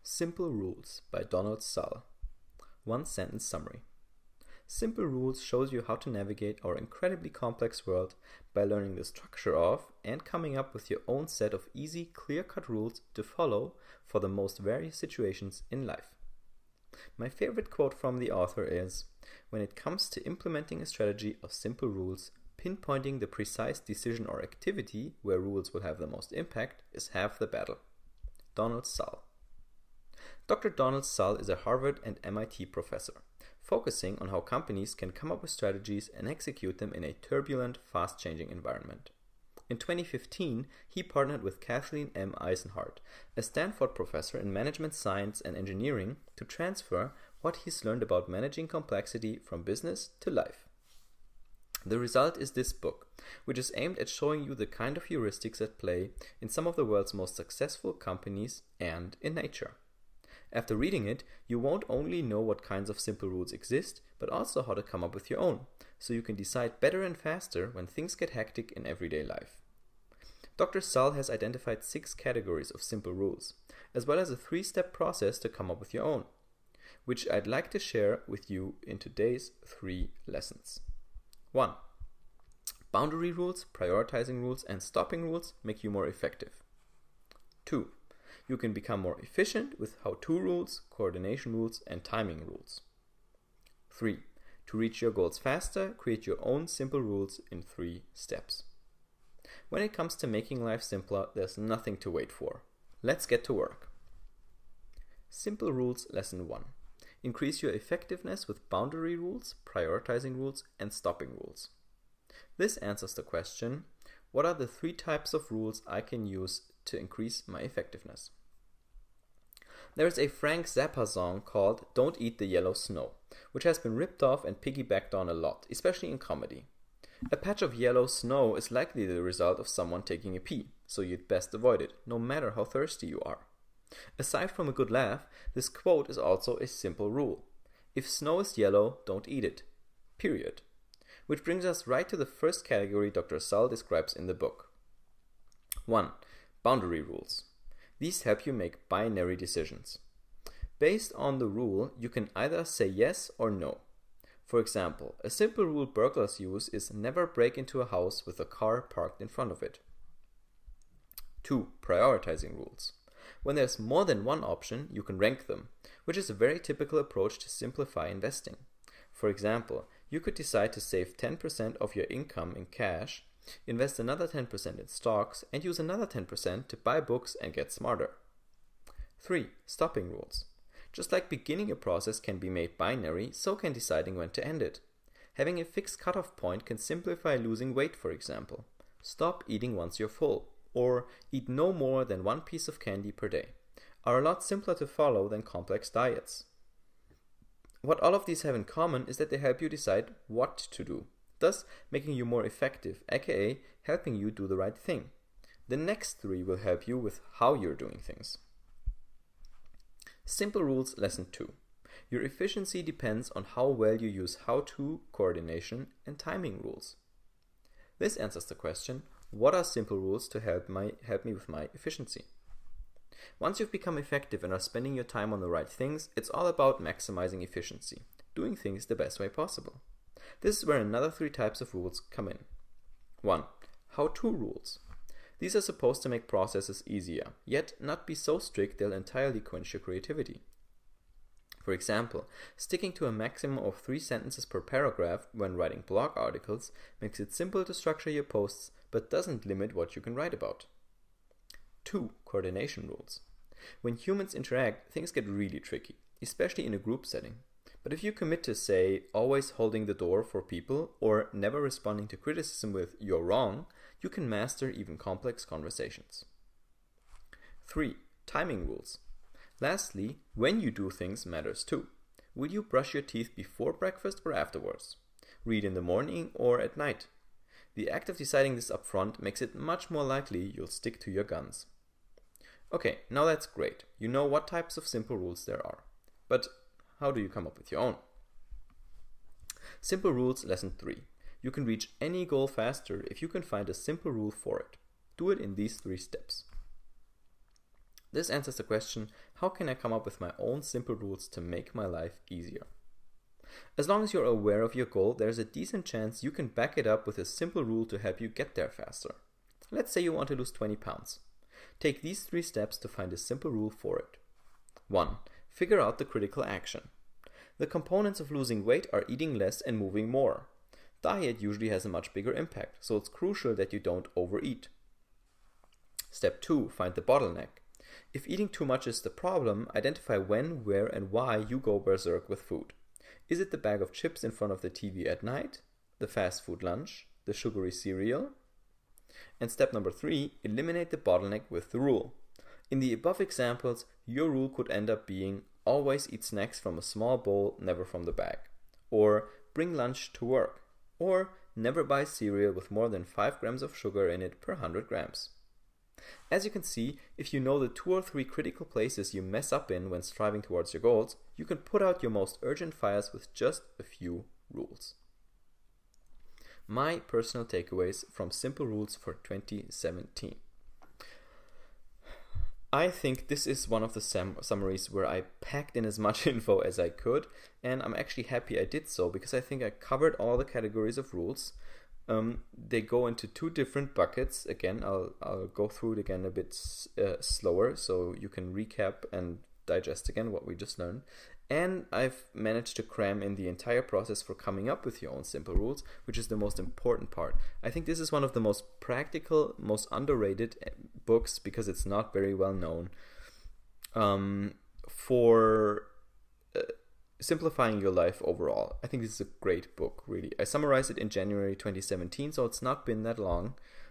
Simple Rules by Donald Sull. One sentence summary. Simple Rules shows you how to navigate our incredibly complex world by learning the structure of and coming up with your own set of easy, clear-cut rules to follow for the most various situations in life. My favorite quote from the author is, "When it comes to implementing a strategy of simple rules, pinpointing the precise decision or activity where rules will have the most impact is half the battle." Donald Sull. Dr. Donald Sull is a Harvard and MIT professor, focusing on how companies can come up with strategies and execute them in a turbulent, fast-changing environment. In 2015, he partnered with Kathleen M. Eisenhardt, a Stanford professor in management science and engineering, to transfer what he's learned about managing complexity from business to life. The result is this book, which is aimed at showing you the kind of heuristics at play in some of the world's most successful companies and in nature. After reading it, you won't only know what kinds of simple rules exist, but also how to come up with your own, so you can decide better and faster when things get hectic in everyday life. Dr. Sull has identified 6 categories of simple rules, as well as a 3-step process to come up with your own, which I'd like to share with you in today's 3 lessons. 1. Boundary rules, prioritizing rules, and stopping rules make you more effective. 2. You can become more efficient with how-to rules, coordination rules, and timing rules. 3. To reach your goals faster, create your own simple rules in 3 steps. When it comes to making life simpler, there's nothing to wait for. Let's get to work. Simple Rules Lesson 1. Increase your effectiveness with boundary rules, prioritizing rules, and stopping rules. This answers the question, what are the 3 types of rules I can use to increase my effectiveness? There is a Frank Zappa song called "Don't Eat the Yellow Snow," which has been ripped off and piggybacked on a lot, especially in comedy. A patch of yellow snow is likely the result of someone taking a pee, so you'd best avoid it, no matter how thirsty you are. Aside from a good laugh, this quote is also a simple rule. If snow is yellow, don't eat it. Period. Which brings us right to the first category Dr. Sull describes in the book. 1. Boundary rules. These help you make binary decisions. Based on the rule, you can either say yes or no. For example, a simple rule burglars use is never break into a house with a car parked in front of it. 2. Prioritizing rules. When there's more than one option, you can rank them, which is a very typical approach to simplify investing. For example, you could decide to save 10% of your income in cash, invest another 10% in stocks, and use another 10% to buy books and get smarter. 3. Stopping rules. Just like beginning a process can be made binary, so can deciding when to end it. Having a fixed cutoff point can simplify losing weight, for example. Stop eating once you're full, or eat no more than 1 piece of candy per day, are a lot simpler to follow than complex diets. What all of these have in common is that they help you decide what to do, thus making you more effective, aka helping you do the right thing. The next 3 will help you with how you're doing things. Simple Rules Lesson 2. Your efficiency depends on how well you use how-to, coordination, and timing rules. This answers the question, what are simple rules to help me with my efficiency? Once you've become effective and are spending your time on the right things, it's all about maximizing efficiency, doing things the best way possible. This is where another 3 types of rules come in. 1. How-to rules. These are supposed to make processes easier, yet not be so strict they'll entirely quench your creativity. For example, sticking to a maximum of 3 sentences per paragraph when writing blog articles makes it simple to structure your posts, but doesn't limit what you can write about. 2. Coordination rules. When humans interact, things get really tricky, especially in a group setting. But if you commit to, say, always holding the door for people or never responding to criticism with "you're wrong," you can master even complex conversations. 3. Timing rules. Lastly, when you do things matters too. Will you brush your teeth before breakfast or afterwards? Read in the morning or at night? The act of deciding this up front makes it much more likely you'll stick to your guns. Okay, now that's great. You know what types of simple rules there are. But how do you come up with your own? Simple Rules Lesson 3. You can reach any goal faster if you can find a simple rule for it. Do it in these 3 steps. This answers the question, how can I come up with my own simple rules to make my life easier? As long as you're aware of your goal, there's a decent chance you can back it up with a simple rule to help you get there faster. Let's say you want to lose 20 pounds. Take these 3 steps to find a simple rule for it. 1. Figure out the critical action. The components of losing weight are eating less and moving more. Diet usually has a much bigger impact, so it's crucial that you don't overeat. Step 2. Find the bottleneck. If eating too much is the problem, identify when, where, and why you go berserk with food. Is it the bag of chips in front of the TV at night? The fast food lunch? The sugary cereal? And step number 3, eliminate the bottleneck with the rule. In the above examples, your rule could end up being always eat snacks from a small bowl, never from the bag. Or bring lunch to work. Or never buy cereal with more than 5 grams of sugar in it per 100 grams. As you can see, if you know the 2 or 3 critical places you mess up in when striving towards your goals, you can put out your most urgent fires with just a few rules. My personal takeaways from Simple Rules for 2017. I think this is one of the summaries where I packed in as much info as I could, and I'm actually happy I did so because I think I covered all the categories of rules. They go into 2 different buckets. Again, I'll go through it again a bit slower so you can recap and digest again what we just learned. And I've managed to cram in the entire process for coming up with your own simple rules, which is the most important part. I think this is one of the most practical, most underrated books because it's not very well known for simplifying your life overall. I think this is a great book, really. I summarized it in January 2017, so it's not been that long.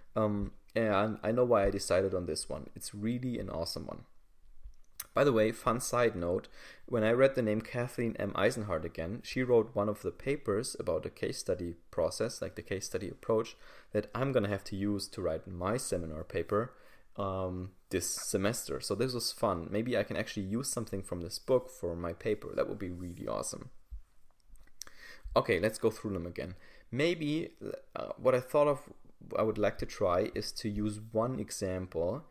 And I know why I decided on this one. It's really an awesome one. By the way, fun side note, when I read the name Kathleen M. Eisenhardt again, she wrote one of the papers about the case study process, like the case study approach, that I'm going to have to use to write my seminar paper this semester. So this was fun. Maybe I can actually use something from this book for my paper. That would be really awesome. Okay, let's go through them again. Maybe what I thought of I would like to try is to use one example.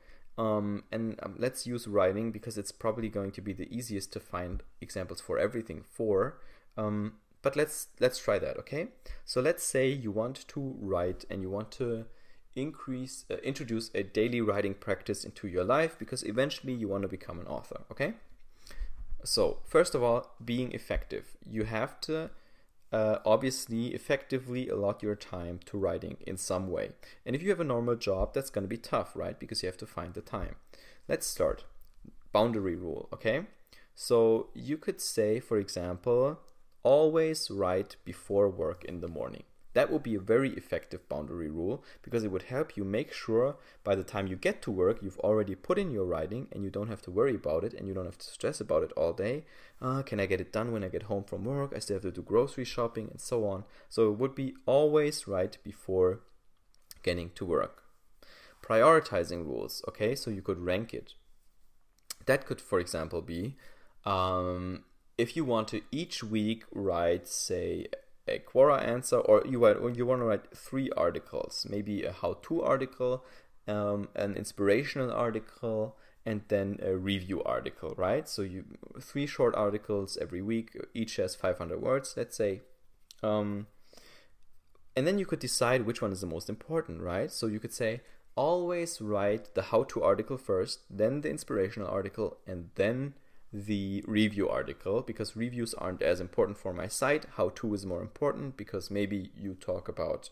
Let's use writing because it's probably going to be the easiest to find examples for everything for. But let's try that, okay? So let's say you want to write and you want to introduce a daily writing practice into your life because eventually you want to become an author, okay? So first of all, being effective. You have to obviously effectively allot your time to writing in some way. And if you have a normal job, that's going to be tough, right? Because you have to find the time. Let's start. Boundary rule, okay? So you could say, for example, always write before work in the morning. That would be a very effective boundary rule because it would help you make sure by the time you get to work, you've already put in your writing and you don't have to worry about it and you don't have to stress about it all day. Can I get it done when I get home from work? I still have to do grocery shopping and so on. So it would be always right before getting to work. Prioritizing rules, okay? So you could rank it. That could, for example, be if you want to each week write, say, a Quora answer, or you want to write 3 articles, maybe a how-to article, an inspirational article, and then a review article, right? So 3 short articles every week, each has 500 words, let's say. And then you could decide which one is the most important, right? So you could say, always write the how-to article first, then the inspirational article, and then the review article, because reviews aren't as important for my site. How-to is more important because maybe you talk about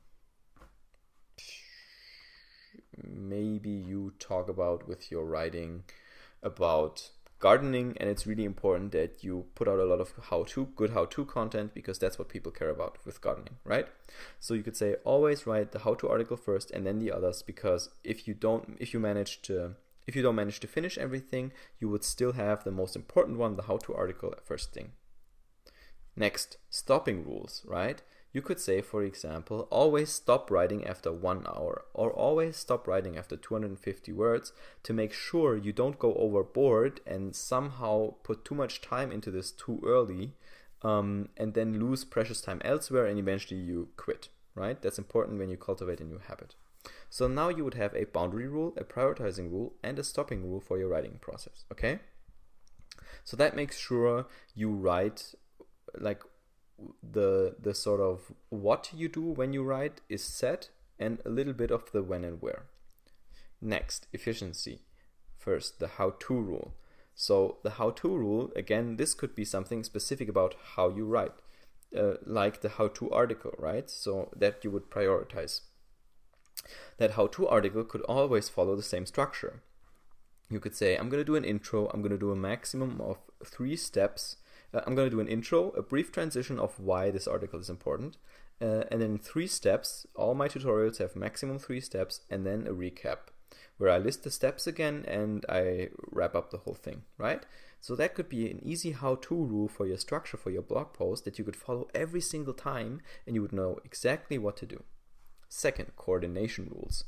with your writing about gardening, and it's really important that you put out a lot of good how-to content because that's what people care about with gardening, right? So you could say always write the how-to article first and then the others, because if you don't manage to finish everything, you would still have the most important one, the how-to article, first thing. Next, stopping rules, right? You could say, for example, always stop writing after 1 hour, or always stop writing after 250 words to make sure you don't go overboard and somehow put too much time into this too early, and then lose precious time elsewhere and eventually you quit, right? That's important when you cultivate a new habit. So now you would have a boundary rule, a prioritizing rule, and a stopping rule for your writing process, okay? So that makes sure you write like the sort of what you do when you write is set, and a little bit of the when and where. Next, efficiency. First, the how-to rule. So the how-to rule, again, this could be something specific about how you write, like the how-to article, right? So that you would prioritize. That how-to article could always follow the same structure. You could say, I'm going to do an intro, I'm going to do a maximum of 3 steps. I'm going to do an intro, a brief transition of why this article is important, and then 3 steps. All my tutorials have maximum 3 steps, and then a recap, where I list the steps again and I wrap up the whole thing, right? So that could be an easy how-to rule for your structure, for your blog post, that you could follow every single time, and you would know exactly what to do. Second, coordination rules.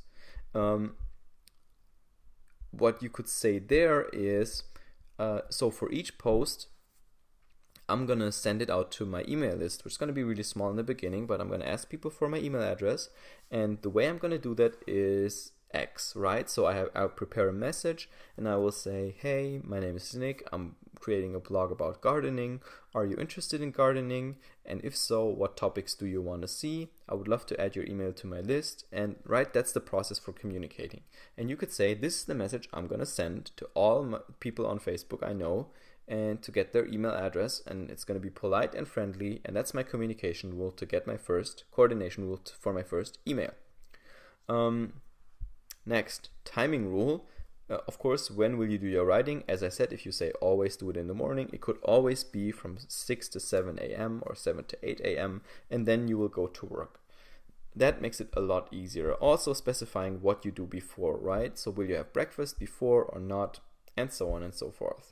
What you could say there is, so for each post, I'm going to send it out to my email list, which is going to be really small in the beginning, but I'm going to ask people for my email address. And the way I'm going to do that is X, right? So I'll prepare a message and I will say, hey, my name is Nick. I'm creating a blog about gardening. Are you interested in gardening? And if so, what topics do you want to see? I would love to add your email to my list. And right, that's the process for communicating. And you could say, this is the message I'm going to send to all people on Facebook I know, and to get their email address, and it's going to be polite and friendly, and that's my communication rule to get my first coordination rule for my first email. Next, timing rule. Of course, when will you do your writing? As I said, if you say always do it in the morning, it could always be from 6 to 7 a.m. or 7 to 8 a.m. and then you will go to work. That makes it a lot easier. Also specifying what you do before, right? So will you have breakfast before or not, and so on and so forth.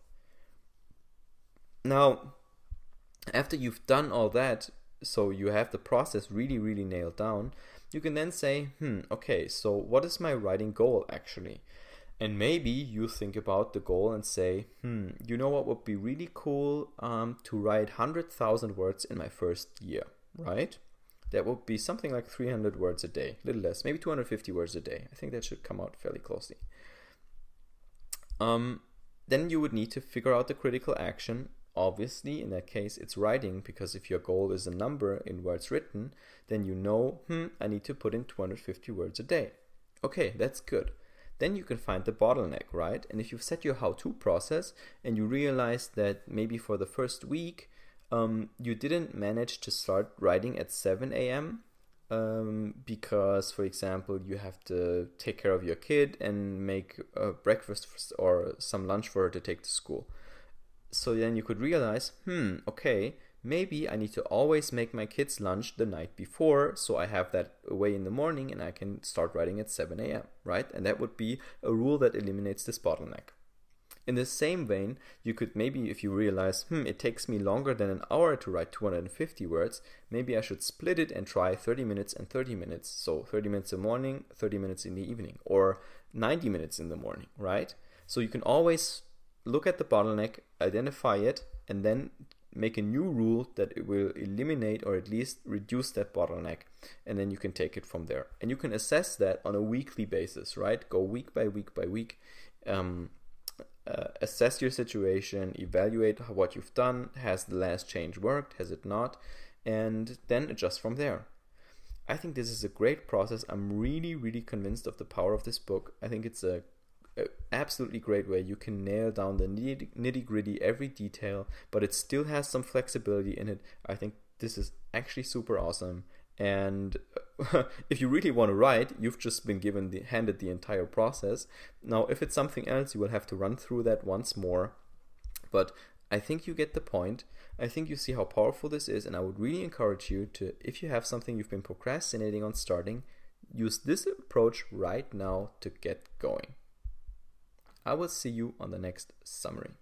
Now, after you've done all that, so you have the process really, really nailed down, you can then say, okay, so what is my writing goal actually? And maybe you think about the goal and say, you know what would be really cool? To write 100,000 words in my first year, right? That would be something like 300 words a day, a little less, maybe 250 words a day. I think that should come out fairly closely. Then you would need to figure out the critical action. Obviously, in that case, it's writing, because if your goal is a number in words written, then you know, I need to put in 250 words a day. Okay, that's good. Then you can find the bottleneck, right? And if you've set your how-to process and you realize that maybe for the first week, you didn't manage to start writing at 7 a.m., because, for example, you have to take care of your kid and make breakfast or some lunch for her to take to school. So then you could realize, okay, maybe I need to always make my kids lunch the night before, so I have that away in the morning and I can start writing at 7 a.m., right? And that would be a rule that eliminates this bottleneck. In the same vein, you could maybe, if you realize, it takes me longer than an hour to write 250 words, maybe I should split it and try 30 minutes and 30 minutes. So 30 minutes in the morning, 30 minutes in the evening, or 90 minutes in the morning, right? So you can always look at the bottleneck, identify it, and then make a new rule that it will eliminate or at least reduce that bottleneck, and then you can take it from there. And you can assess that on a weekly basis, right? Go week by week by week, assess your situation, evaluate what you've done. Has the last change worked? Has it not? And then adjust from there. I think this is a great process. I'm really, really convinced of the power of this book. I think it's a absolutely great way you can nail down the nitty-gritty, every detail, but it still has some flexibility in it. I think this is actually super awesome. And if you really want to write, you've just been handed the entire process. Now, if it's something else, you will have to run through that once more. But I think you get the point. I think you see how powerful this is, and I would really encourage you to, if you have something you've been procrastinating on starting, use this approach right now to get going. I will see you on the next summary.